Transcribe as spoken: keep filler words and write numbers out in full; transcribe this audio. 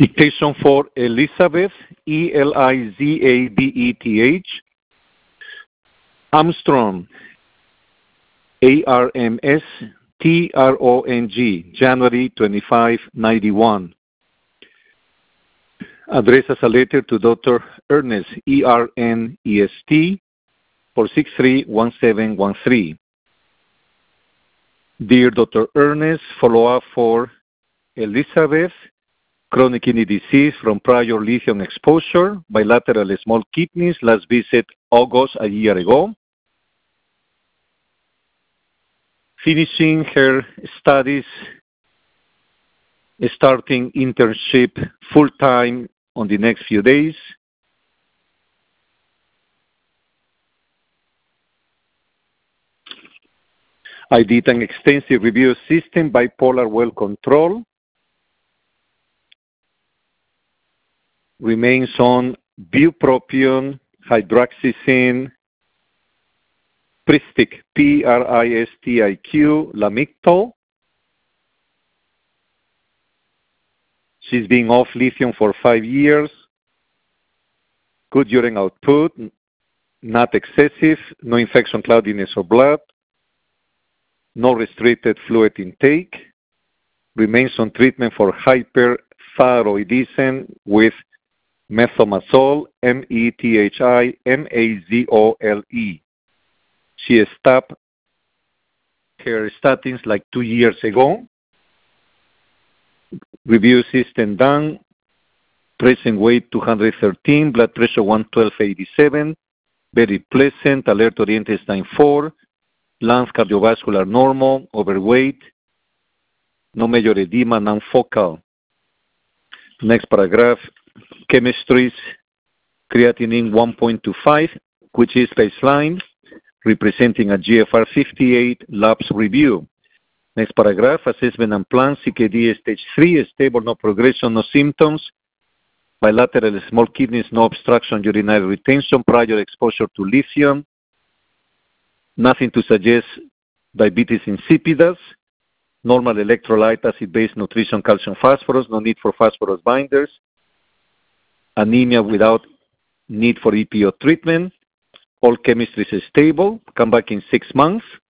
Dictation for Elizabeth, E L I Z A B E T H. Armstrong, A R M S T R O N G, January twenty-fifth, ninety-one. Address as a letter to Doctor Ernest, E R N E S T, four six three, one seven one three. Dear Doctor Ernest, follow-up for Elizabeth, chronic kidney disease from prior lithium exposure, bilateral small kidneys, last visit August a year ago. Finishing her studies, starting internship full-time on the next few days. I did an extensive review system, bipolar well control. Remains on bupropion, hydroxyzine, Pristiq, P R I S T I Q, Lamictal. She's been off lithium for five years. Good urine output, not excessive, no infection, cloudiness, or blood. No restricted fluid intake. Remains on treatment for hyperthyroidism with methomazole, M E T H I M A Z O L E. She stopped her statins like two years ago. Review system done. Present weight two hundred thirteen, blood pressure one twelve eighty-seven. Very pleasant, alert oriented time four. Lungs cardiovascular normal, overweight. No major edema, non-focal. Next paragraph. Chemistries, creatinine one point two five, which is baseline, representing a G F R fifty-eight labs review. Next paragraph, assessment and plan, C K D stage three, stable, no progression, no symptoms. Bilateral small kidneys, no obstruction, urinary retention, prior exposure to lithium. Nothing to suggest diabetes insipidus. Normal electrolyte, acid-based nutrition, calcium, phosphorus, no need for phosphorus binders. Anemia without need for E P O treatment. All chemistry is stable. Come back in six months.